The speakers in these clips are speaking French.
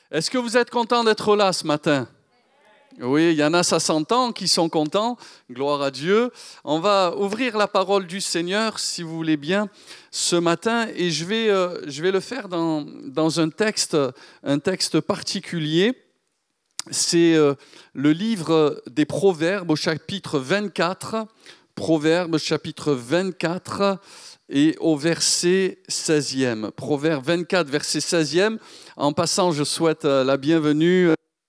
Est-ce que vous êtes contents d'être là ce matin? Oui, il y en a, ça s'entend, qui sont contents. Gloire à Dieu. On va ouvrir la parole du Seigneur, si vous voulez bien, ce matin. Et je vais le faire dans un texte particulier. C'est le livre des Proverbes au chapitre 24. Proverbes chapitre 24 et au verset 16e. Proverbes 24, verset 16e. En passant, je souhaite la bienvenue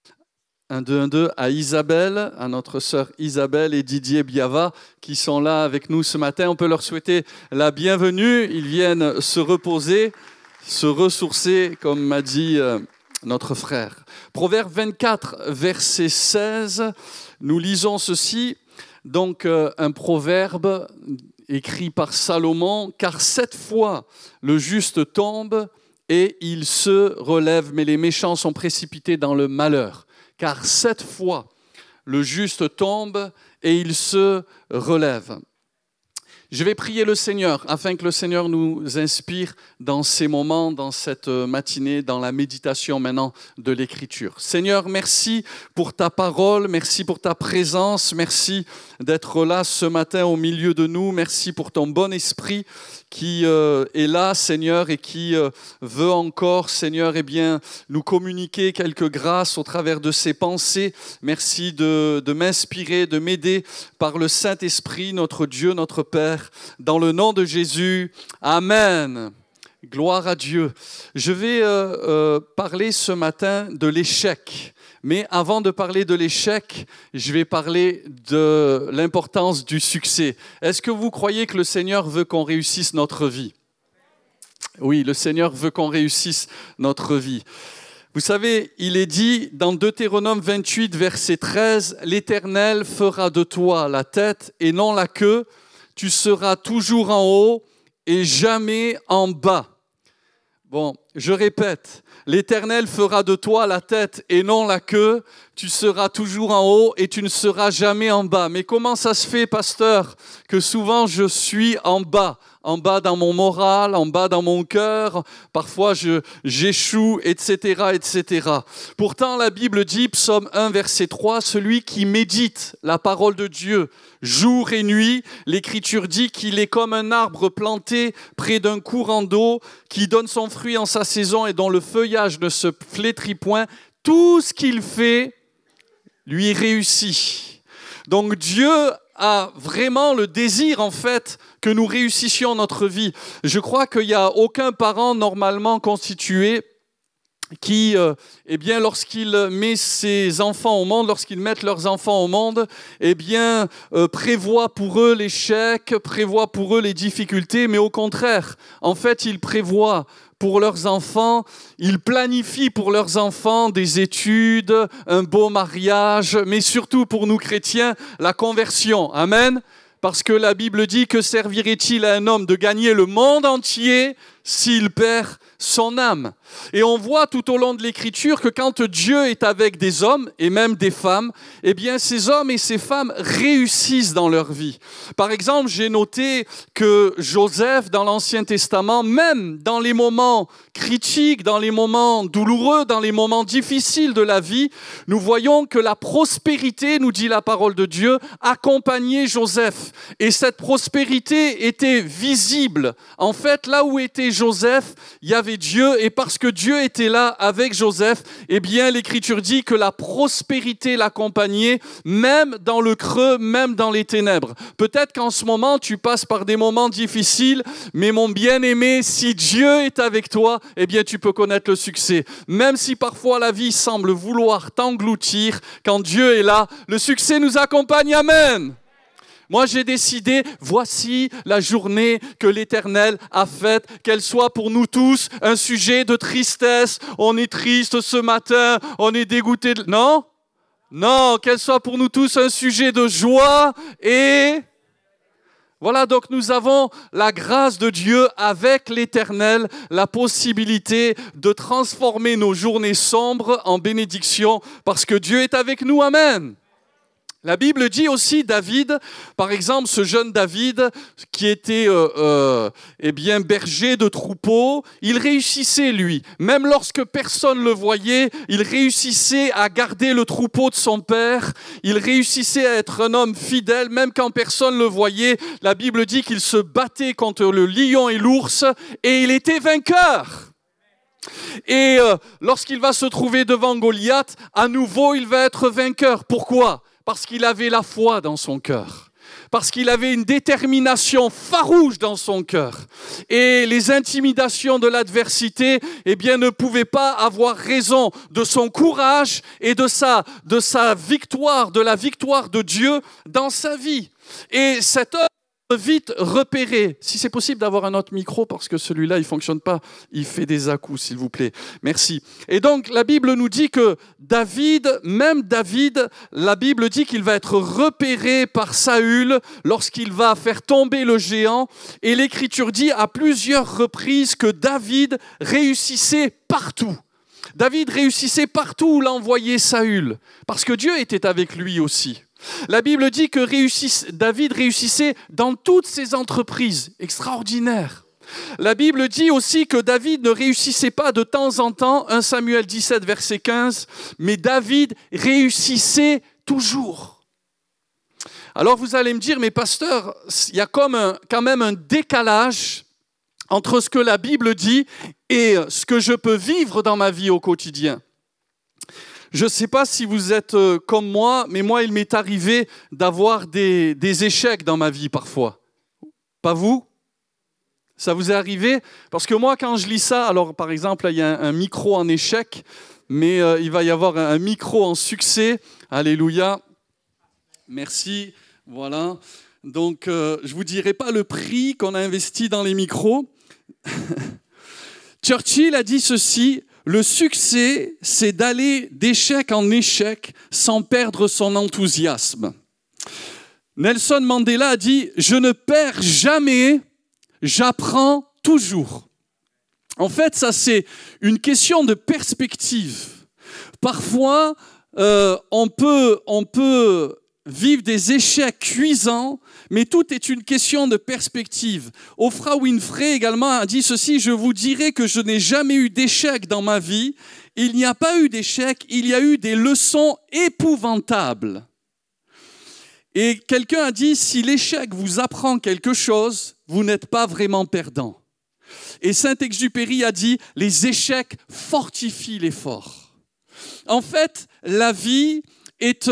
1, 2, 1, 2, à Isabelle, à notre sœur Isabelle et Didier Biava qui sont là avec nous ce matin. On peut leur souhaiter la bienvenue. Ils viennent se reposer, se ressourcer, comme m'a dit notre frère. Proverbe 24, verset 16, nous lisons ceci. Donc, un proverbe écrit par Salomon, « Car 7 fois le juste tombe et il se relève, mais les méchants sont précipités dans le malheur. » Car 7 fois le juste tombe et il se relève. Je vais prier le Seigneur afin que le Seigneur nous inspire dans ces moments, dans cette matinée, dans la méditation maintenant de l'Écriture. Seigneur, merci pour ta parole, merci pour ta présence, merci d'être là ce matin au milieu de nous, merci pour ton bon esprit qui est là, Seigneur, et qui veut encore, Seigneur, nous communiquer quelques grâces au travers de ses pensées. Merci de m'inspirer, de m'aider par le Saint-Esprit, notre Dieu, notre Père. Dans le nom de Jésus, Amen. Gloire à Dieu. Je vais parler ce matin de l'échec. Mais avant de parler de l'échec, je vais parler de l'importance du succès. Est-ce que vous croyez que le Seigneur veut qu'on réussisse notre vie? Oui, le Seigneur veut qu'on réussisse notre vie. Vous savez, il est dit dans Deutéronome 28, verset 13, « L'Éternel fera de toi la tête et non la queue. Tu seras toujours en haut et jamais en bas. » Bon, je répète, l'Éternel fera de toi la tête et non la queue. Tu seras toujours en haut et tu ne seras jamais en bas. Mais comment ça se fait, pasteur, que souvent je suis en bas dans mon moral, en bas dans mon cœur, parfois j'échoue, etc., etc. Pourtant, la Bible dit, Psaume 1, verset 3, « Celui qui médite la parole de Dieu jour et nuit, l'Écriture dit qu'il est comme un arbre planté près d'un courant d'eau, qui donne son fruit en sa saison et dont le feuillage ne se flétrit point. Tout ce qu'il fait lui réussit. » Donc Dieu a vraiment le désir, en fait, que nous réussissions notre vie. Je crois qu'il n'y a aucun parent normalement constitué qui, lorsqu'il met ses enfants au monde, lorsqu'ils mettent leurs enfants au monde, prévoit pour eux l'échec, prévoit pour eux les difficultés, mais au contraire, en fait, il prévoit pour leurs enfants, ils planifient pour leurs enfants des études, un beau mariage, mais surtout pour nous chrétiens, la conversion. Amen. Parce que la Bible dit, que servirait-il à un homme de gagner le monde entier s'il perd son âme? Et on voit tout au long de l'Écriture que quand Dieu est avec des hommes et même des femmes, ces hommes et ces femmes réussissent dans leur vie. Par exemple, j'ai noté que Joseph, dans l'Ancien Testament, même dans les moments critiques, dans les moments douloureux, dans les moments difficiles de la vie, nous voyons que la prospérité, nous dit la parole de Dieu, accompagnait Joseph. Et cette prospérité était visible. En fait, là où était Joseph, il y avait Dieu, et parce que Dieu était là avec Joseph, l'Écriture dit que la prospérité l'accompagnait, même dans le creux, même dans les ténèbres. Peut-être qu'en ce moment, tu passes par des moments difficiles, mais mon bien-aimé, si Dieu est avec toi, tu peux connaître le succès. Même si parfois la vie semble vouloir t'engloutir, quand Dieu est là, le succès nous accompagne. Amen. Moi, j'ai décidé, voici la journée que l'Éternel a faite, qu'elle soit pour nous tous un sujet de tristesse. On est triste ce matin, on est dégoûté. Non, qu'elle soit pour nous tous un sujet de joie et... Voilà, donc nous avons la grâce de Dieu avec l'Éternel, la possibilité de transformer nos journées sombres en bénédictions parce que Dieu est avec nous. Amen. La Bible dit aussi David, par exemple, ce jeune David qui était berger de troupeaux, il réussissait lui, même lorsque personne ne le voyait, il réussissait à garder le troupeau de son père, il réussissait à être un homme fidèle, même quand personne ne le voyait. La Bible dit qu'il se battait contre le lion et l'ours et il était vainqueur. Et lorsqu'il va se trouver devant Goliath, à nouveau il va être vainqueur. Pourquoi ? Parce qu'il avait la foi dans son cœur, parce qu'il avait une détermination farouche dans son cœur. Et les intimidations de l'adversité, ne pouvaient pas avoir raison de son courage et de sa victoire, de la victoire de Dieu dans sa vie. Et cet homme vite repéré. Si c'est possible d'avoir un autre micro, parce que celui-là, il ne fonctionne pas. Il fait des à-coups, s'il vous plaît. Merci. Et donc, la Bible nous dit que David, la Bible dit qu'il va être repéré par Saül lorsqu'il va faire tomber le géant. Et l'Écriture dit à plusieurs reprises que David réussissait partout. David réussissait partout où l'envoyait Saül, parce que Dieu était avec lui aussi. La Bible dit que David réussissait dans toutes ses entreprises extraordinaires. La Bible dit aussi que David ne réussissait pas de temps en temps, 1 Samuel 17, verset 15, mais David réussissait toujours. Alors vous allez me dire, mais pasteur, il y a quand même un décalage entre ce que la Bible dit et ce que je peux vivre dans ma vie au quotidien. Je ne sais pas si vous êtes comme moi, mais moi, il m'est arrivé d'avoir des échecs dans ma vie parfois. Pas vous ? Ça vous est arrivé ? Parce que moi, quand je lis ça, alors par exemple, il y a un micro en échec, mais il va y avoir un micro en succès. Alléluia. Merci. Voilà. Donc, je ne vous dirai pas le prix qu'on a investi dans les micros. Churchill a dit ceci: le succès, c'est d'aller d'échec en échec sans perdre son enthousiasme. Nelson Mandela a dit « Je ne perds jamais, j'apprends toujours ». En fait, ça c'est une question de perspective. Parfois, on peut vivre des échecs cuisants, mais tout est une question de perspective. Oprah Winfrey également a dit ceci: « Je vous dirai que je n'ai jamais eu d'échec dans ma vie. Il n'y a pas eu d'échec, il y a eu des leçons épouvantables. » Et quelqu'un a dit: « Si l'échec vous apprend quelque chose, vous n'êtes pas vraiment perdant. » Et Saint-Exupéry a dit: « Les échecs fortifient l'effort. » En fait, la vie est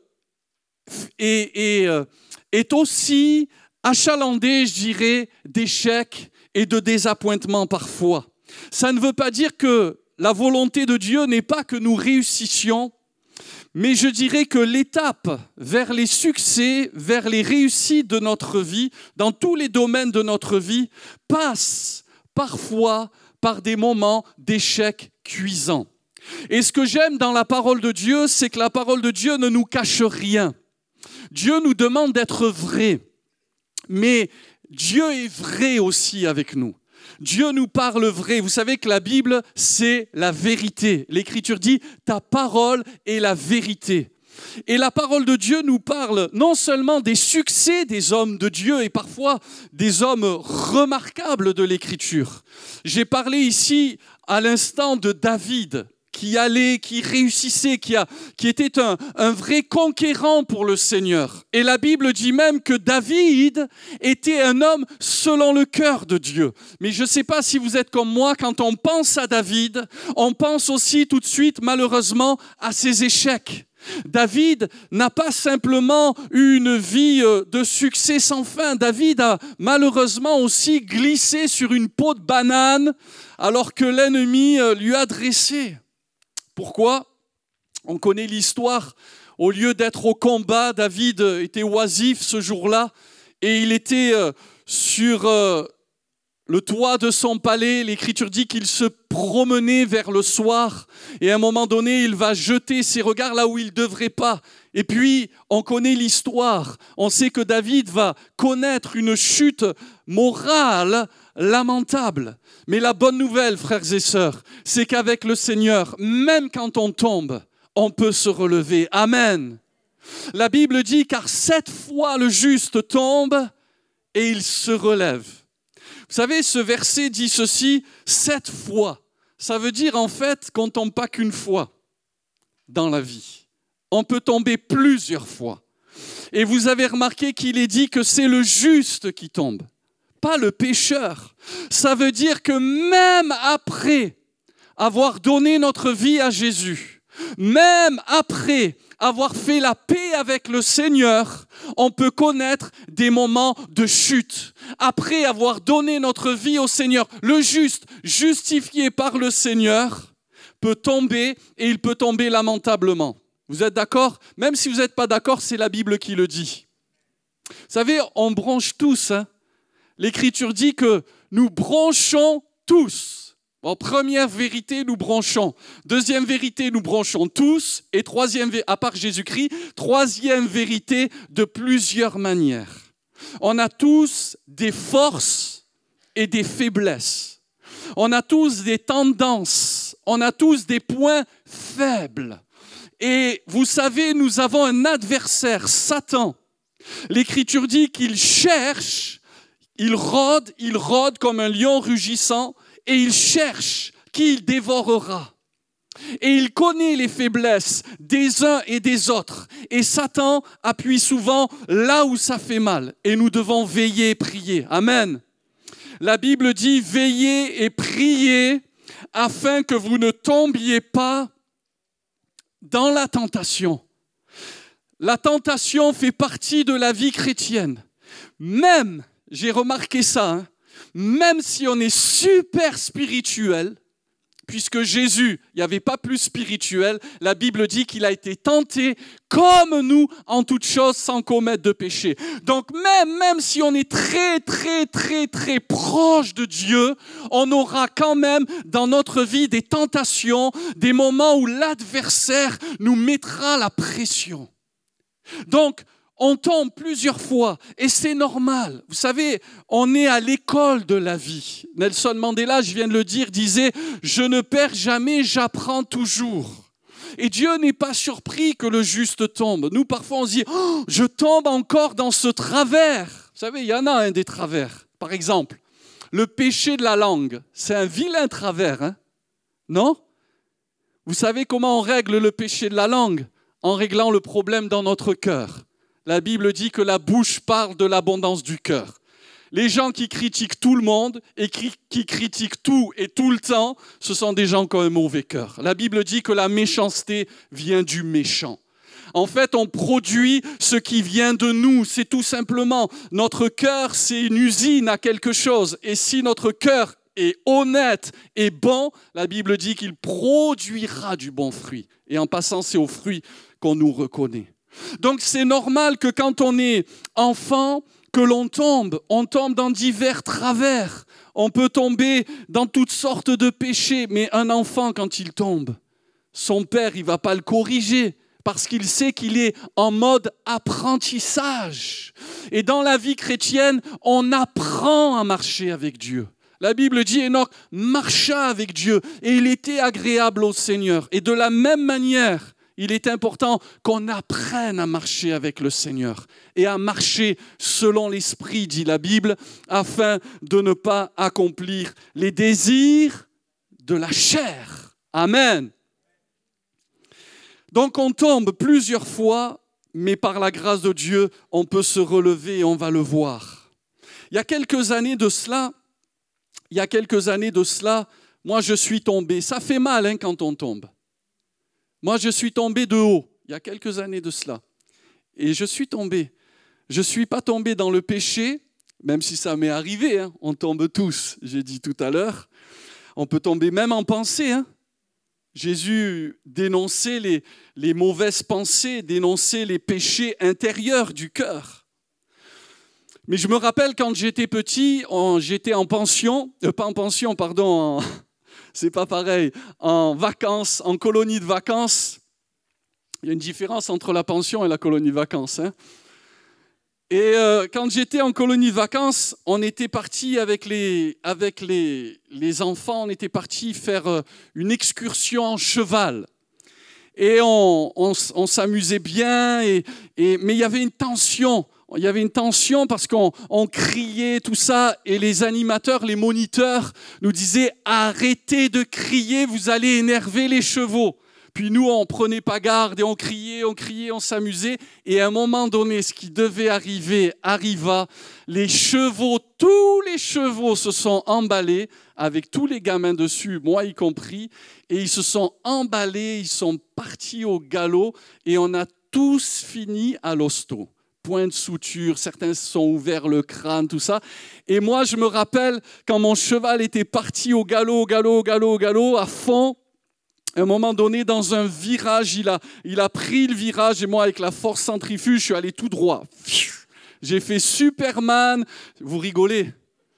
aussi achalandée, je dirais, d'échecs et de désappointements parfois. Ça ne veut pas dire que la volonté de Dieu n'est pas que nous réussissions, mais je dirais que l'étape vers les succès, vers les réussites de notre vie, dans tous les domaines de notre vie, passe parfois par des moments d'échecs cuisants. Et ce que j'aime dans la parole de Dieu, c'est que la parole de Dieu ne nous cache rien. Dieu nous demande d'être vrais, mais Dieu est vrai aussi avec nous. Dieu nous parle vrai. Vous savez que la Bible, c'est la vérité. L'Écriture dit « ta parole est la vérité ». Et la parole de Dieu nous parle non seulement des succès des hommes de Dieu et parfois des hommes remarquables de l'Écriture. J'ai parlé ici à l'instant de David, qui réussissait, qui était un vrai conquérant pour le Seigneur. Et la Bible dit même que David était un homme selon le cœur de Dieu. Mais je ne sais pas si vous êtes comme moi, quand on pense à David, on pense aussi tout de suite, malheureusement, à ses échecs. David n'a pas simplement eu une vie de succès sans fin. David a malheureusement aussi glissé sur une peau de banane alors que l'ennemi lui a dressé. Pourquoi ? On connaît l'histoire. Au lieu d'être au combat, David était oisif ce jour-là et il était sur le toit de son palais. L'Écriture dit qu'il se promenait vers le soir et à un moment donné, il va jeter ses regards là où il ne devrait pas. Et puis, on connaît l'histoire. On sait que David va connaître une chute morale lamentable. Mais la bonne nouvelle, frères et sœurs, c'est qu'avec le Seigneur, même quand on tombe, on peut se relever. Amen. La Bible dit, car 7 fois le juste tombe et il se relève. Vous savez, ce verset dit ceci, 7 fois. Ça veut dire en fait qu'on ne tombe pas qu'une fois dans la vie. On peut tomber plusieurs fois. Et vous avez remarqué qu'il est dit que c'est le juste qui tombe, pas le pécheur. Ça veut dire que même après avoir donné notre vie à Jésus, même après avoir fait la paix avec le Seigneur, on peut connaître des moments de chute. Après avoir donné notre vie au Seigneur, le juste, justifié par le Seigneur, peut tomber et il peut tomber lamentablement. Vous êtes d'accord? Même si vous n'êtes pas d'accord, c'est la Bible qui le dit. Vous savez, on bronche tous. L'Écriture dit que nous bronchons tous. En première vérité, nous bronchons. Deuxième vérité, nous bronchons tous. Et troisième, à part Jésus-Christ, troisième vérité, de plusieurs manières. On a tous des forces et des faiblesses. On a tous des tendances. On a tous des points faibles. Et vous savez, nous avons un adversaire, Satan. L'Écriture dit qu'il cherche, il rôde comme un lion rugissant et il cherche qui il dévorera. Et il connaît les faiblesses des uns et des autres. Et Satan appuie souvent là où ça fait mal. Et nous devons veiller et prier. Amen. La Bible dit « Veillez et priez afin que vous ne tombiez pas dans la tentation ». La tentation fait partie de la vie chrétienne. Même, j'ai remarqué ça, même si on est super spirituel, puisque Jésus, il n'y avait pas plus spirituel, la Bible dit qu'il a été tenté comme nous en toutes choses sans commettre de péché. Donc même si on est très proche de Dieu, on aura quand même dans notre vie des tentations, des moments où l'adversaire nous mettra la pression. Donc, on tombe plusieurs fois et c'est normal. Vous savez, on est à l'école de la vie. Nelson Mandela, je viens de le dire, disait « Je ne perds jamais, j'apprends toujours ». Et Dieu n'est pas surpris que le juste tombe. Nous, parfois, on se dit oh, « Je tombe encore dans ce travers ». Vous savez, il y en a des travers. Par exemple, le péché de la langue. C'est un vilain travers, non? Vous savez comment on règle le péché de la langue? En réglant le problème dans notre cœur. La Bible dit que la bouche parle de l'abondance du cœur. Les gens qui critiquent tout le monde et qui critiquent tout et tout le temps, ce sont des gens qui ont un mauvais cœur. La Bible dit que la méchanceté vient du méchant. En fait, on produit ce qui vient de nous. C'est tout simplement, notre cœur, c'est une usine à quelque chose. Et si notre cœur est honnête et bon, la Bible dit qu'il produira du bon fruit. Et en passant, c'est aux fruits qu'on nous reconnaît. Donc c'est normal que quand on est enfant, que on tombe dans divers travers. On peut tomber dans toutes sortes de péchés, mais un enfant quand il tombe, son père il va pas le corriger parce qu'il sait qu'il est en mode apprentissage. Et dans la vie chrétienne, on apprend à marcher avec Dieu. La Bible dit Enoch marcha avec Dieu et il était agréable au Seigneur. Et de la même manière, il est important qu'on apprenne à marcher avec le Seigneur et à marcher selon l'Esprit, dit la Bible, afin de ne pas accomplir les désirs de la chair. Amen. Donc on tombe plusieurs fois, mais par la grâce de Dieu, on peut se relever et on va le voir. Il y a quelques années de cela, moi je suis tombé. Ça fait mal quand on tombe. Moi, je suis tombé de haut, il y a quelques années de cela. Et je suis tombé. Je ne suis pas tombé dans le péché, même si ça m'est arrivé. On tombe tous, j'ai dit tout à l'heure. On peut tomber même en pensée. Jésus dénonçait les mauvaises pensées, dénonçait les péchés intérieurs du cœur. Mais je me rappelle quand j'étais petit, j'étais en pension, c'est pas pareil, en vacances, en colonie de vacances. Il y a une différence entre la pension et la colonie de vacances. Et quand j'étais en colonie de vacances, on était partis avec les enfants, on était partis faire une excursion en cheval. et on s'amusait bien, mais il y avait une tension. Il y avait une tension parce qu'on criait, tout ça, et les animateurs, les moniteurs nous disaient « Arrêtez de crier, vous allez énerver les chevaux ». Puis nous, on ne prenait pas garde et on criait, on s'amusait. Et à un moment donné, ce qui devait arriver arriva. Les chevaux, tous les chevaux se sont emballés avec tous les gamins dessus, moi y compris. Et ils se sont emballés, ils sont partis au galop et on a tous fini à l'hosto. Point de suture, certains se sont ouverts le crâne, tout ça. Et moi, je me rappelle quand mon cheval était parti au galop, à fond. À un moment donné, dans un virage, il a pris le virage et moi, avec la force centrifuge, je suis allé tout droit. J'ai fait Superman. Vous rigolez?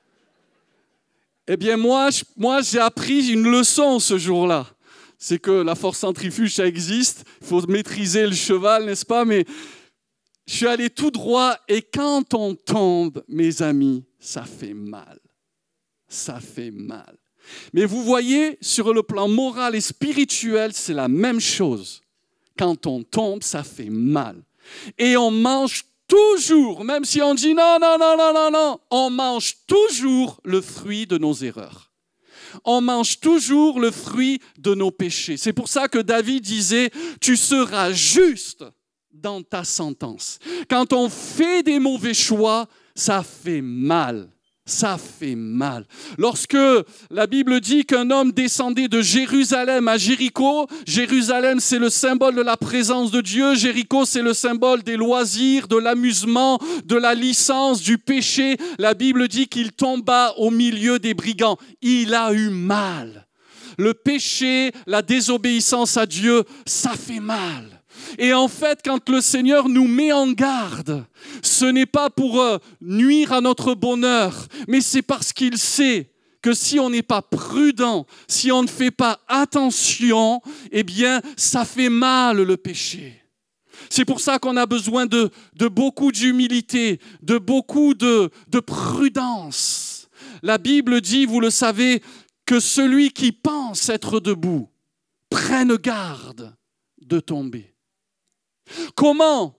Eh bien, moi, j'ai appris une leçon ce jour-là. C'est que la force centrifuge, ça existe. Il faut maîtriser le cheval, n'est-ce pas? Mais je suis allé tout droit et quand on tombe, mes amis, ça fait mal. Ça fait mal. Mais vous voyez, sur le plan moral et spirituel, c'est la même chose. Quand on tombe, ça fait mal. Et on mange toujours, même si on dit non, on mange toujours le fruit de nos erreurs. On mange toujours le fruit de nos péchés. C'est pour ça que David disait, tu seras juste dans ta sentence. Quand on fait des mauvais choix, ça fait mal. Ça fait mal. Lorsque la Bible dit qu'un homme descendait de Jérusalem à Jéricho, Jérusalem c'est le symbole de la présence de Dieu, Jéricho c'est le symbole des loisirs, de l'amusement, de la licence, du péché. La Bible dit qu'il tomba au milieu des brigands. Il a eu mal. Le péché, la désobéissance à Dieu, ça fait mal. Et en fait, quand le Seigneur nous met en garde, ce n'est pas pour nuire à notre bonheur, mais c'est parce qu'il sait que si on n'est pas prudent, si on ne fait pas attention, eh bien, ça fait mal le péché. C'est pour ça qu'on a besoin de beaucoup d'humilité, de beaucoup de prudence. La Bible dit, vous le savez, que celui qui pense être debout prenne garde de tomber. Comment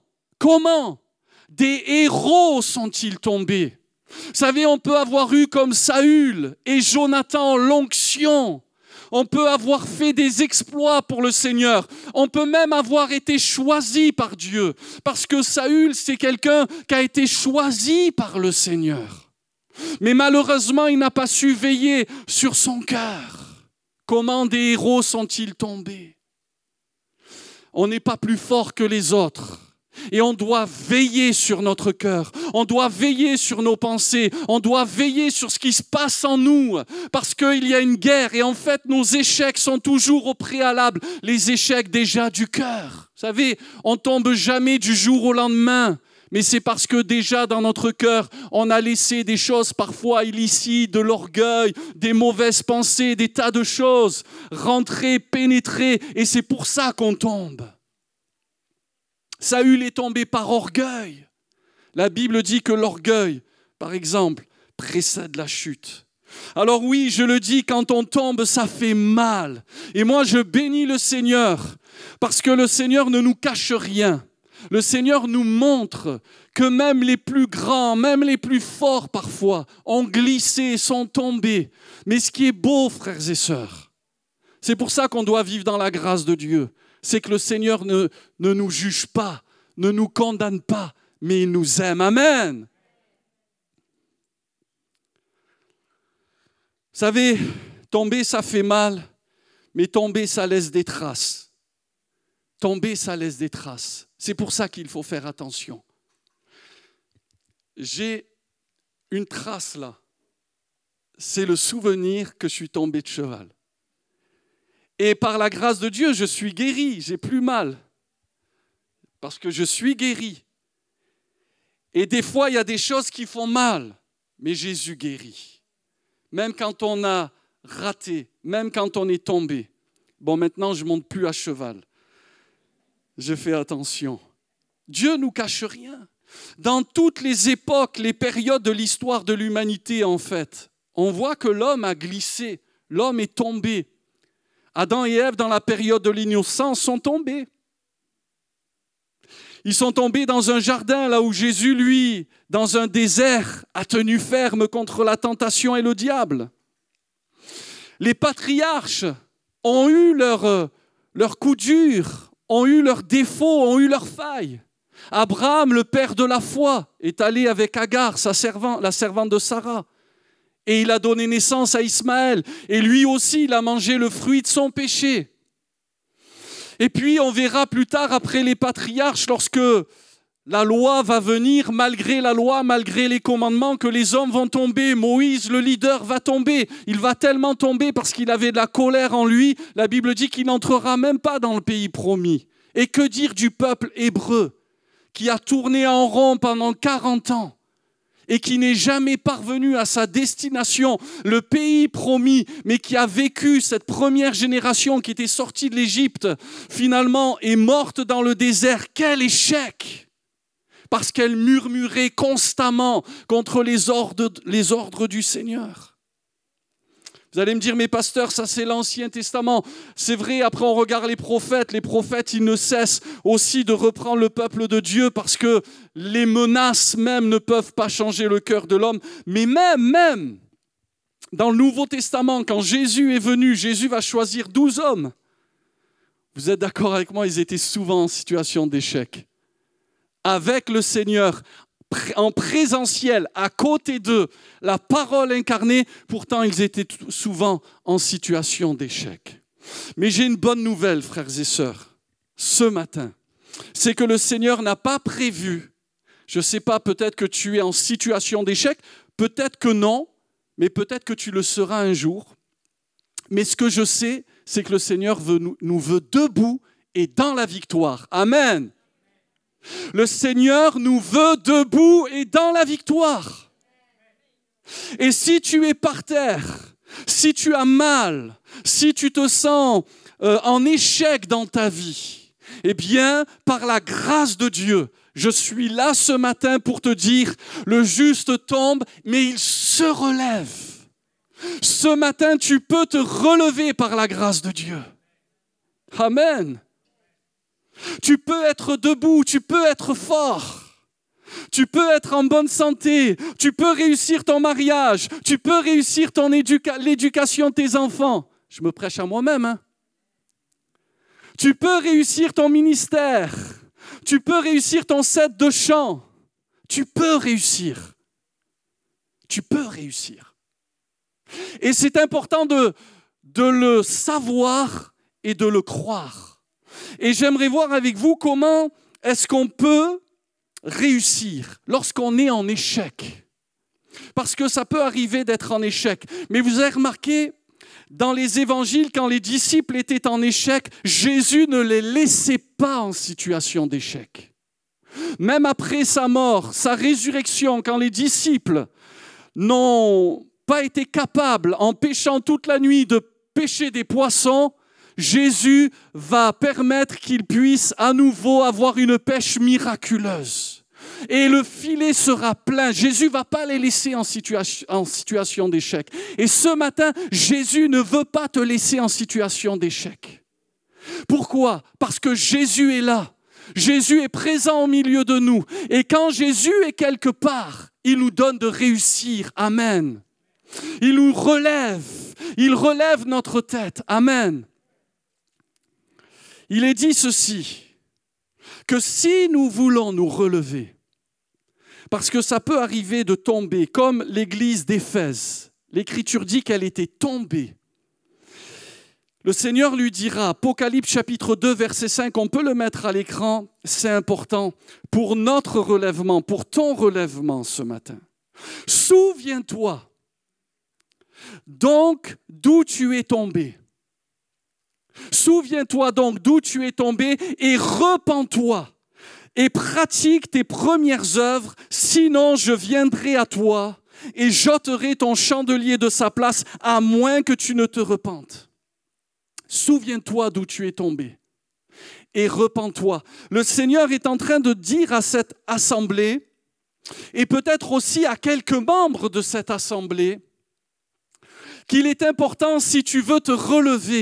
des héros sont-ils tombés? Vous savez, on peut avoir eu comme Saül et Jonathan l'onction. On peut avoir fait des exploits pour le Seigneur. On peut même avoir été choisi par Dieu. Parce que Saül, c'est quelqu'un qui a été choisi par le Seigneur. Mais malheureusement, il n'a pas su veiller sur son cœur. Comment des héros sont-ils tombés? On n'est pas plus fort que les autres. Et on doit veiller sur notre cœur. On doit veiller sur nos pensées. On doit veiller sur ce qui se passe en nous. Parce qu'il y a une guerre. Et en fait, nos échecs sont toujours au préalable. Les échecs déjà du cœur. Vous savez, on ne tombe jamais du jour au lendemain. Mais c'est parce que déjà dans notre cœur, on a laissé des choses parfois illicites, de l'orgueil, des mauvaises pensées, des tas de choses rentrer, pénétrer, et c'est pour ça qu'on tombe. Saül est tombé par orgueil. La Bible dit que l'orgueil, par exemple, précède la chute. Alors oui, je le dis, quand on tombe, ça fait mal. Et moi, je bénis le Seigneur, parce que le Seigneur ne nous cache rien. Le Seigneur nous montre que même les plus grands, même les plus forts parfois, ont glissé, sont tombés. Mais ce qui est beau, frères et sœurs, c'est pour ça qu'on doit vivre dans la grâce de Dieu. C'est que le Seigneur ne nous juge pas, ne nous condamne pas, mais il nous aime. Amen. Vous savez, tomber, ça fait mal, mais tomber, ça laisse des traces. Tomber, ça laisse des traces. C'est pour ça qu'il faut faire attention. J'ai une trace là. C'est le souvenir que je suis tombé de cheval. Et par la grâce de Dieu, je suis guéri, j'ai plus mal. Parce que je suis guéri. Et des fois, il y a des choses qui font mal, mais Jésus guérit. Même quand on a raté, même quand on est tombé. Bon, maintenant, je ne monte plus à cheval. Je fais attention. Dieu ne nous cache rien. Dans toutes les époques, les périodes de l'histoire de l'humanité, en fait, on voit que l'homme a glissé, l'homme est tombé. Adam et Ève, dans la période de l'innocence, sont tombés. Ils sont tombés dans un jardin, là où Jésus, lui, dans un désert, a tenu ferme contre la tentation et le diable. Les patriarches ont eu leur coup dur, ont eu leurs défauts, ont eu leurs failles. Abraham, le père de la foi, est allé avec Agar, la servante de Sarah. Et il a donné naissance à Ismaël. Et lui aussi, il a mangé le fruit de son péché. Et puis, on verra plus tard, après les patriarches, lorsque la loi va venir, malgré la loi, malgré les commandements, que les hommes vont tomber. Moïse, le leader, va tomber. Il va tellement tomber parce qu'il avait de la colère en lui. La Bible dit qu'il n'entrera même pas dans le pays promis. Et que dire du peuple hébreu qui a tourné en rond pendant 40 ans et qui n'est jamais parvenu à sa destination, le pays promis, mais qui a vécu cette première génération qui était sortie de l'Égypte, finalement est morte dans le désert. Quel échec! Parce qu'elle murmurait constamment contre les ordres du Seigneur. Vous allez me dire, mais pasteur, ça c'est l'Ancien Testament. C'est vrai, après on regarde les prophètes, ils ne cessent aussi de reprendre le peuple de Dieu parce que les menaces même ne peuvent pas changer le cœur de l'homme. Mais même dans le Nouveau Testament, quand Jésus est venu, Jésus va choisir 12 hommes. Vous êtes d'accord avec moi, ils étaient souvent en situation d'échec. Avec le Seigneur, en présentiel, à côté d'eux, la parole incarnée, pourtant ils étaient souvent en situation d'échec. Mais j'ai une bonne nouvelle, frères et sœurs, ce matin, c'est que le Seigneur n'a pas prévu, je ne sais pas, peut-être que tu es en situation d'échec, peut-être que non, mais peut-être que tu le seras un jour. Mais ce que je sais, c'est que le Seigneur nous veut debout et dans la victoire. Amen. Le Seigneur nous veut debout et dans la victoire. Et si tu es par terre, si tu as mal, si tu te sens en échec dans ta vie, eh bien, par la grâce de Dieu, je suis là ce matin pour te dire, le juste tombe, mais il se relève. Ce matin, tu peux te relever par la grâce de Dieu. Amen. Tu peux être debout, tu peux être fort, tu peux être en bonne santé, tu peux réussir ton mariage, tu peux réussir l'éducation de tes enfants. Je me prêche à moi-même. Hein. Tu peux réussir ton ministère, tu peux réussir ton set de chant, tu peux réussir. Tu peux réussir. Et c'est important de le savoir et de le croire. Et j'aimerais voir avec vous comment est-ce qu'on peut réussir lorsqu'on est en échec. Parce que ça peut arriver d'être en échec. Mais vous avez remarqué, dans les évangiles, quand les disciples étaient en échec, Jésus ne les laissait pas en situation d'échec. Même après sa mort, sa résurrection, quand les disciples n'ont pas été capables, en péchant toute la nuit, de pêcher des poissons, Jésus va permettre qu'ils puissent à nouveau avoir une pêche miraculeuse. Et le filet sera plein. Jésus ne va pas les laisser en situation d'échec. Et ce matin, Jésus ne veut pas te laisser en situation d'échec. Pourquoi? Parce que Jésus est là. Jésus est présent au milieu de nous. Et quand Jésus est quelque part, il nous donne de réussir. Amen. Il nous relève. Il relève notre tête. Amen. Il est dit ceci, que si nous voulons nous relever, parce que ça peut arriver de tomber, comme l'église d'Éphèse, l'Écriture dit qu'elle était tombée. Le Seigneur lui dira, Apocalypse chapitre 2, verset 5, on peut le mettre à l'écran, c'est important, pour notre relèvement, pour ton relèvement ce matin. Souviens-toi donc d'où tu es tombé. Souviens-toi donc d'où tu es tombé et repens-toi et pratique tes premières œuvres, sinon je viendrai à toi et j'ôterai ton chandelier de sa place à moins que tu ne te repentes. Souviens-toi d'où tu es tombé et repens-toi. Le Seigneur est en train de dire à cette assemblée et peut-être aussi à quelques membres de cette assemblée qu'il est important, si tu veux te relever,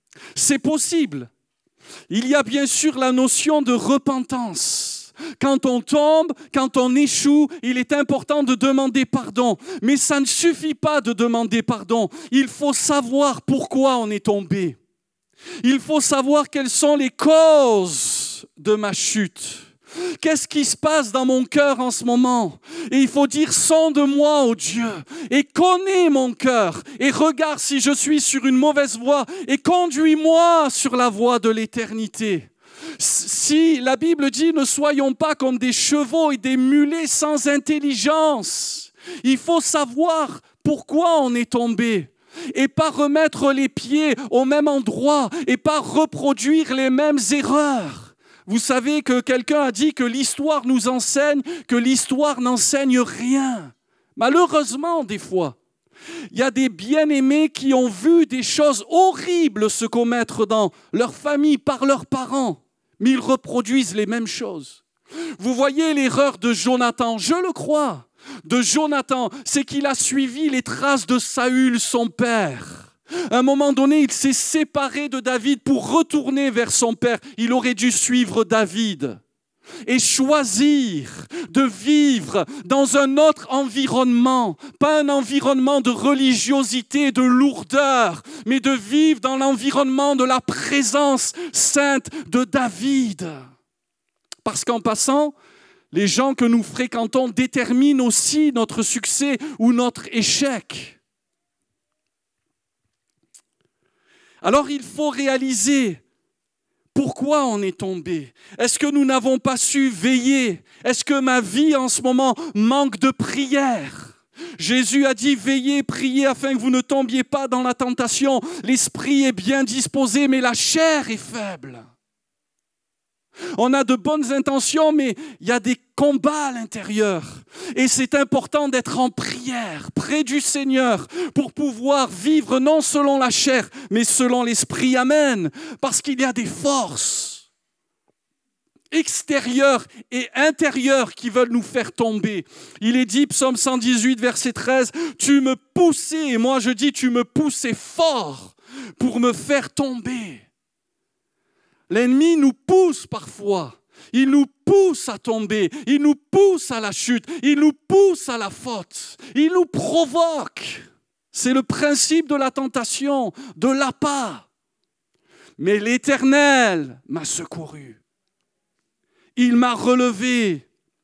C'est possible. Il y a bien sûr la notion de repentance. Quand on tombe, quand on échoue, il est important de demander pardon. Mais ça ne suffit pas de demander pardon. Il faut savoir pourquoi on est tombé. Il faut savoir quelles sont les causes de ma chute. Qu'est-ce qui se passe dans mon cœur en ce moment? Et il faut dire, sonde-moi, ô Dieu, et connais mon cœur, et regarde si je suis sur une mauvaise voie, et conduis-moi sur la voie de l'éternité. Si la Bible dit, ne soyons pas comme des chevaux et des mulets sans intelligence. Il faut savoir pourquoi on est tombé. Et pas remettre les pieds au même endroit, et pas reproduire les mêmes erreurs. Vous savez que quelqu'un a dit que l'histoire nous enseigne, que l'histoire n'enseigne rien. Malheureusement, des fois, il y a des bien-aimés qui ont vu des choses horribles se commettre dans leur famille par leurs parents, mais ils reproduisent les mêmes choses. Vous voyez l'erreur de Jonathan, je le crois, de Jonathan, c'est qu'il a suivi les traces de Saül, son père. À un moment donné, il s'est séparé de David pour retourner vers son père. Il aurait dû suivre David et choisir de vivre dans un autre environnement, pas un environnement de religiosité, de lourdeur, mais de vivre dans l'environnement de la présence sainte de David. Parce qu'en passant, les gens que nous fréquentons déterminent aussi notre succès ou notre échec. Alors il faut réaliser pourquoi on est tombé. Est-ce que nous n'avons pas su veiller? Est-ce que ma vie en ce moment manque de prière? Jésus a dit, veillez, priez afin que vous ne tombiez pas dans la tentation. L'esprit est bien disposé, mais la chair est faible. On a de bonnes intentions, mais il y a des combats à l'intérieur. Et c'est important d'être en prière, près du Seigneur, pour pouvoir vivre non selon la chair, mais selon l'Esprit. Amen. Parce qu'il y a des forces extérieures et intérieures qui veulent nous faire tomber. Il est dit, psaume 118, verset 13, « Tu me poussais, et moi je dis, tu me poussais fort pour me faire tomber. » L'ennemi nous pousse parfois, il nous pousse à tomber, il nous pousse à la chute, il nous pousse à la faute, il nous provoque. C'est le principe de la tentation, de l'appât. Mais l'Éternel m'a secouru, il m'a relevé.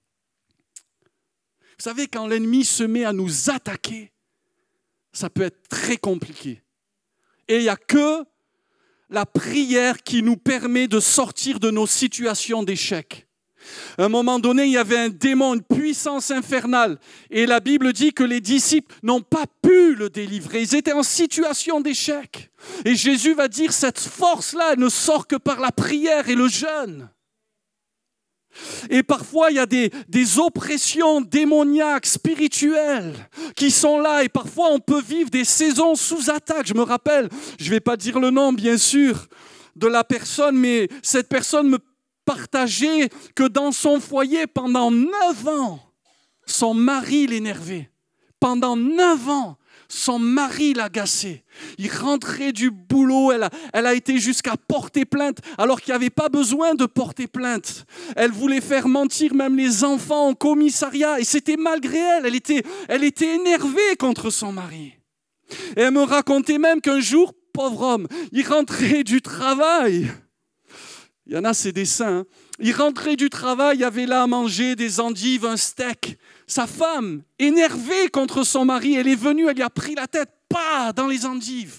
Vous savez, quand l'ennemi se met à nous attaquer, ça peut être très compliqué. Et il n'y a que la prière qui nous permet de sortir de nos situations d'échec. À un moment donné, il y avait un démon, une puissance infernale. Et la Bible dit que les disciples n'ont pas pu le délivrer. Ils étaient en situation d'échec. Et Jésus va dire, cette force-là, elle ne sort que par la prière et le jeûne. Et parfois, il y a des oppressions démoniaques, spirituelles, qui sont là. Et parfois, on peut vivre des saisons sous attaque. Je me rappelle, je ne vais pas dire le nom, bien sûr, de la personne, mais cette personne me partageait que dans son foyer, pendant 9 ans, son mari l'énervait. Pendant 9 ans, son mari l'agaçait. Il rentrait du boulot, elle a été jusqu'à porter plainte alors qu'il n'y avait pas besoin de porter plainte. Elle voulait faire mentir même les enfants au commissariat et c'était malgré elle. Elle était énervée contre son mari. Et elle me racontait même qu'un jour, pauvre homme, il rentrait du travail. Il y en a, c'est des saints. Il rentrait du travail, il y avait là à manger des endives, un steak. Sa femme, énervée contre son mari, elle est venue, elle lui a pris la tête, dans les endives.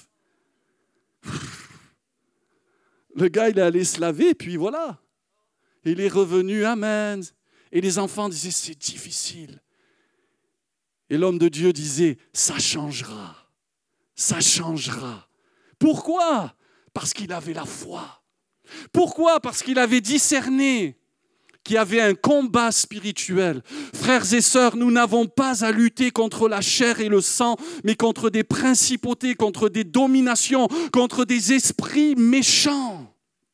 Le gars, il est allé se laver, puis voilà. Il est revenu, amen. Et les enfants disaient, c'est difficile. Et l'homme de Dieu disait, ça changera. Ça changera. Pourquoi? Parce qu'il avait la foi. Pourquoi? Parce qu'il avait discerné qu'il y avait un combat spirituel. Frères et sœurs, nous n'avons pas à lutter contre la chair et le sang, mais contre des principautés, contre des dominations, contre des esprits méchants.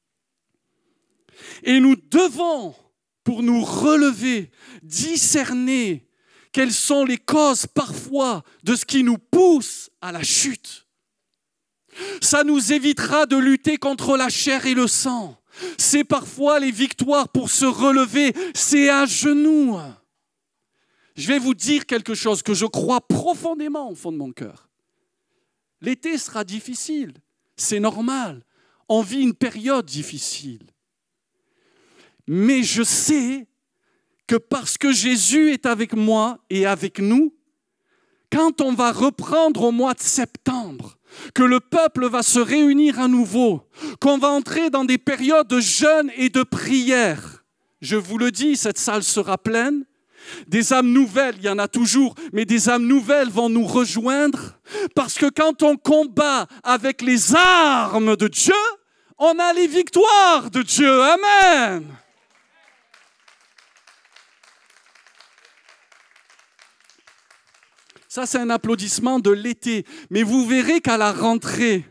Et nous devons, pour nous relever, discerner quelles sont les causes parfois de ce qui nous pousse à la chute. Ça nous évitera de lutter contre la chair et le sang. C'est parfois les victoires pour se relever, c'est à genoux. Je vais vous dire quelque chose que je crois profondément au fond de mon cœur. L'été sera difficile, c'est normal. On vit une période difficile. Mais je sais que parce que Jésus est avec moi et avec nous, quand on va reprendre au mois de septembre, que le peuple va se réunir à nouveau, qu'on va entrer dans des périodes de jeûne et de prière, je vous le dis, cette salle sera pleine. Des âmes nouvelles, il y en a toujours, mais des âmes nouvelles vont nous rejoindre parce que quand on combat avec les armes de Dieu, on a les victoires de Dieu. Amen. Ça, c'est un applaudissement de l'été. Mais vous verrez qu'à la rentrée,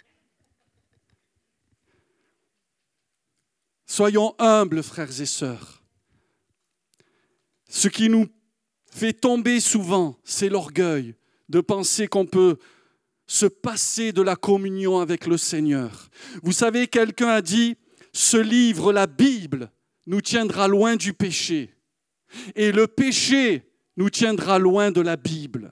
soyons humbles, frères et sœurs. Ce qui nous fait tomber souvent, c'est l'orgueil de penser qu'on peut se passer de la communion avec le Seigneur. Vous savez, quelqu'un a dit, ce livre, la Bible, nous tiendra loin du péché. Et le péché nous tiendra loin de la Bible.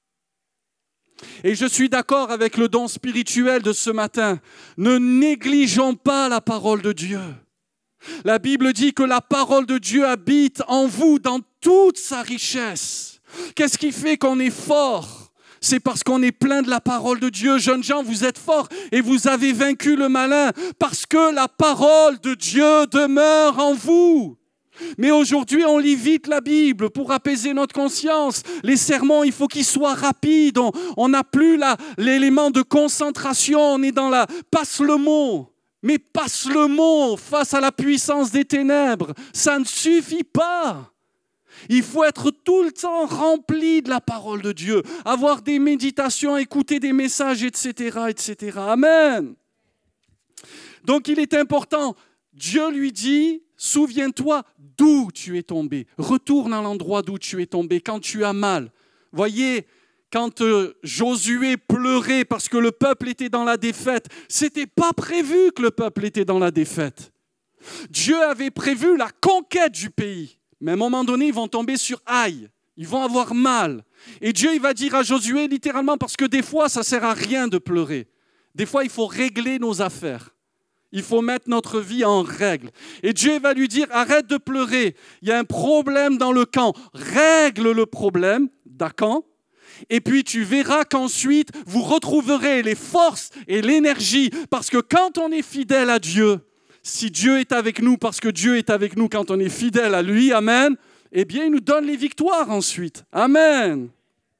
Et je suis d'accord avec le don spirituel de ce matin. Ne négligeons pas la parole de Dieu. La Bible dit que la parole de Dieu habite en vous dans toute sa richesse. Qu'est-ce qui fait qu'on est fort? C'est parce qu'on est plein de la parole de Dieu. Jeunes gens, vous êtes forts et vous avez vaincu le malin parce que la parole de Dieu demeure en vous. Mais aujourd'hui, on lit vite la Bible pour apaiser notre conscience. Les sermons, il faut qu'ils soient rapides. On n'a plus l'élément de concentration. On est dans la « passe le mot ». Mais passe le mot face à la puissance des ténèbres. Ça ne suffit pas. Il faut être tout le temps rempli de la parole de Dieu, avoir des méditations, écouter des messages, etc., etc. Amen. Donc il est important, Dieu lui dit, souviens-toi d'où tu es tombé. Retourne à l'endroit d'où tu es tombé quand tu as mal. Voyez, quand Josué pleurait parce que le peuple était dans la défaite, ce n'était pas prévu que le peuple était dans la défaite. Dieu avait prévu la conquête du pays. Mais à un moment donné, ils vont tomber sur aïe. Ils vont avoir mal. Et Dieu, il va dire à Josué, littéralement, parce que des fois, ça ne sert à rien de pleurer. Des fois, il faut régler nos affaires. Il faut mettre notre vie en règle. Et Dieu va lui dire, arrête de pleurer. Il y a un problème dans le camp. Règle le problème d'Akan. Et puis tu verras qu'ensuite, vous retrouverez les forces et l'énergie. Parce que quand on est fidèle à Dieu, si Dieu est avec nous, parce que Dieu est avec nous quand on est fidèle à lui, amen, eh bien, il nous donne les victoires ensuite. Amen.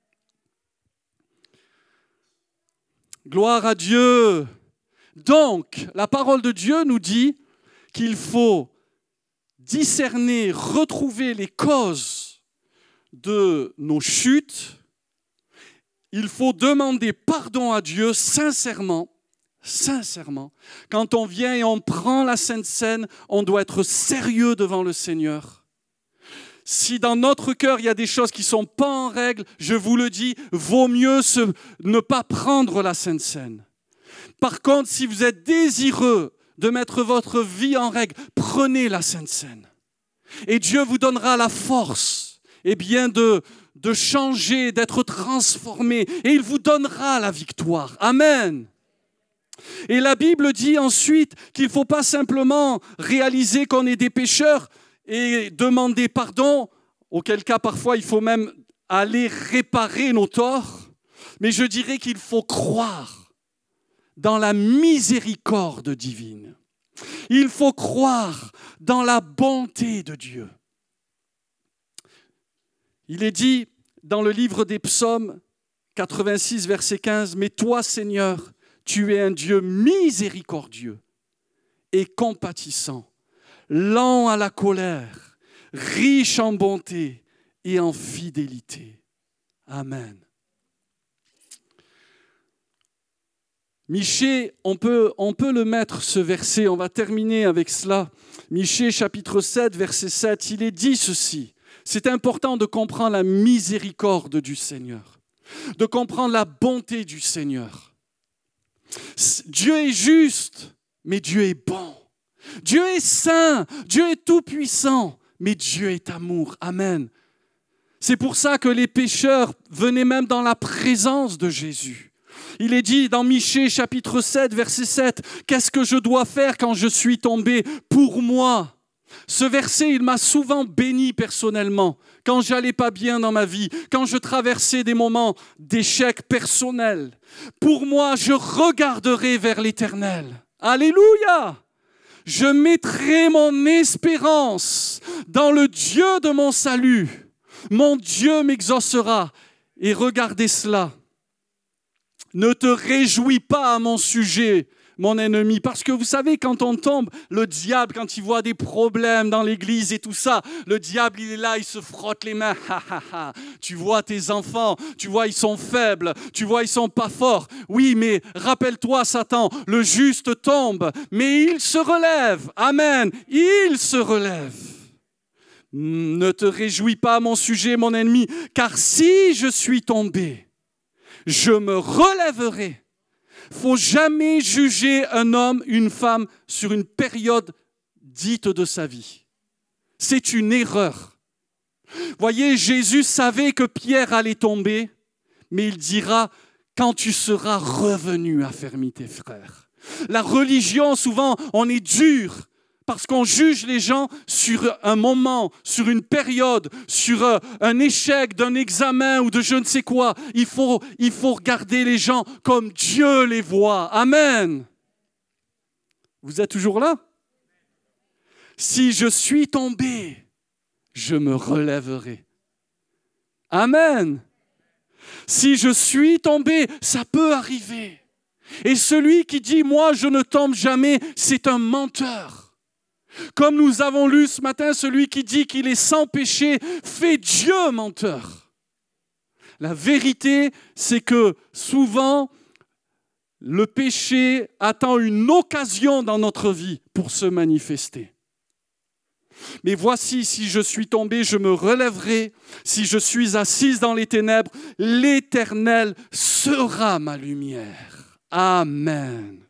Gloire à Dieu. Donc, la parole de Dieu nous dit qu'il faut discerner, retrouver les causes de nos chutes. Il faut demander pardon à Dieu sincèrement. Sincèrement. Quand on vient et on prend la Sainte Seine, on doit être sérieux devant le Seigneur. Si dans notre cœur, il y a des choses qui ne sont pas en règle, je vous le dis, vaut mieux ne pas prendre la Sainte Seine. Par contre, si vous êtes désireux de mettre votre vie en règle, prenez la Sainte Seine. Et Dieu vous donnera la force de changer, d'être transformé. Et il vous donnera la victoire. Amen. Et la Bible dit ensuite qu'il ne faut pas simplement réaliser qu'on est des pécheurs et demander pardon, auquel cas parfois il faut même aller réparer nos torts, mais je dirais qu'il faut croire dans la miséricorde divine. Il faut croire dans la bonté de Dieu. Il est dit dans le livre des Psaumes 86, verset 15, « Mais toi, Seigneur, tu es un Dieu miséricordieux et compatissant, lent à la colère, riche en bonté et en fidélité. » Amen. Michée, on peut le mettre ce verset, on va terminer avec cela. Michée chapitre 7, verset 7, il est dit ceci. C'est important de comprendre la miséricorde du Seigneur, de comprendre la bonté du Seigneur. Dieu est juste, mais Dieu est bon. Dieu est saint, Dieu est tout-puissant, mais Dieu est amour. Amen. C'est pour ça que les pécheurs venaient même dans la présence de Jésus. Il est dit dans Michée chapitre 7, verset 7, « Qu'est-ce que je dois faire quand je suis tombé pour moi ?» Ce verset, il m'a souvent béni personnellement, quand j'allais pas bien dans ma vie, quand je traversais des moments d'échec personnel. Pour moi, je regarderai vers l'Éternel. Alléluia! Je mettrai mon espérance dans le Dieu de mon salut. Mon Dieu m'exaucera. Et regardez cela. Ne te réjouis pas à mon sujet, mon ennemi. Parce que vous savez, quand on tombe, le diable, quand il voit des problèmes dans l'église et tout ça, le diable, il est là, il se frotte les mains. Tu vois tes enfants, tu vois, ils sont faibles, tu vois, ils sont pas forts. Oui, mais rappelle-toi, Satan, le juste tombe, mais il se relève. Amen. Il se relève. Ne te réjouis pas à mon sujet, mon ennemi, car si je suis tombé, je me relèverai. Faut jamais juger un homme, une femme sur une période dite de sa vie. C'est une erreur. Voyez, Jésus savait que Pierre allait tomber, mais il dira quand tu seras revenu affermis tes frères. La religion, souvent, on est dur parce qu'on juge les gens sur un moment, sur une période, sur un échec d'un examen ou de je ne sais quoi. Il faut regarder les gens comme Dieu les voit. Amen. Vous êtes toujours là? Si je suis tombé, je me relèverai. Amen. Si je suis tombé, ça peut arriver. Et celui qui dit « moi, je ne tombe jamais », c'est un menteur. Comme nous avons lu ce matin, celui qui dit qu'il est sans péché fait Dieu menteur. La vérité, c'est que souvent, le péché attend une occasion dans notre vie pour se manifester. Mais voici, si je suis tombé, je me relèverai. Si je suis assise dans les ténèbres, l'Éternel sera ma lumière. Amen.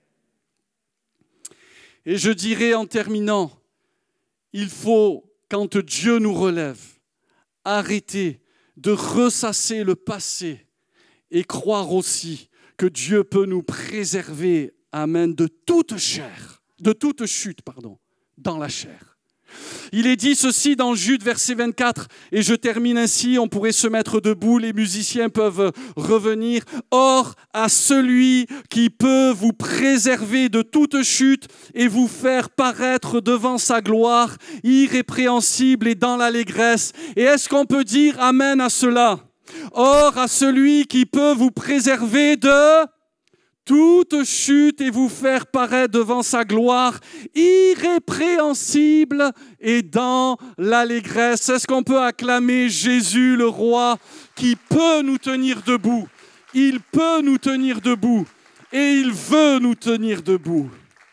Et je dirais en terminant, il faut, quand Dieu nous relève, arrêter de ressasser le passé et croire aussi que Dieu peut nous préserver, amen, de toute chair, de toute chute, dans la chair. Il est dit ceci dans Jude, verset 24, et je termine ainsi, on pourrait se mettre debout, les musiciens peuvent revenir. Or, à celui qui peut vous préserver de toute chute et vous faire paraître devant sa gloire, irrépréhensible et dans l'allégresse. Et est-ce qu'on peut dire amen à cela? Or, à celui qui peut vous préserver de toute chute et vous faire paraître devant sa gloire, irrépréhensible et dans l'allégresse. Est-ce qu'on peut acclamer Jésus, le roi, qui peut nous tenir debout? Il peut nous tenir debout et il veut nous tenir debout.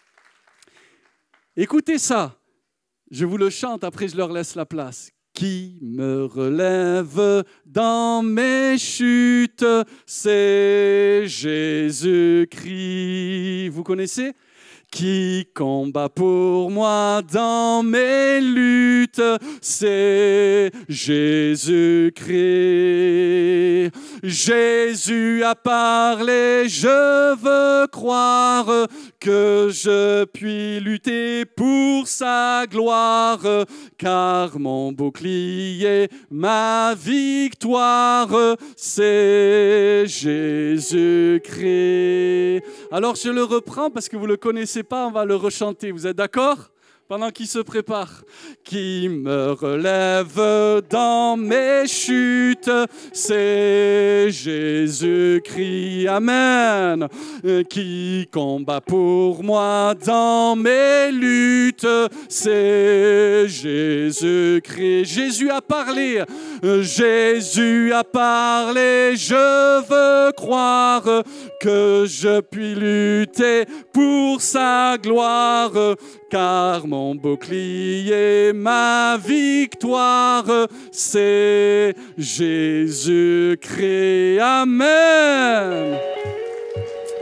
Écoutez ça. Je vous le chante, après je leur laisse la place. Qui me relève dans mes chutes, c'est Jésus-Christ. Vous connaissez? Qui combat pour moi dans mes luttes, c'est Jésus-Christ. Jésus a parlé, je veux croire que je puis lutter pour sa gloire, car mon bouclier, ma victoire, c'est Jésus-Christ. Alors je le reprends parce que vous ne le connaissez pas, on va le rechanter. Vous êtes d'accord? Pendant qu'il se prépare. Qui me relève dans mes chutes, c'est Jésus-Christ. Amen. Qui combat pour moi dans mes luttes, c'est Jésus-Christ. Jésus a parlé. Jésus a parlé. Je veux croire que je puis lutter pour sa gloire, car mon bouclier, ma victoire, c'est Jésus-Christ. Amen.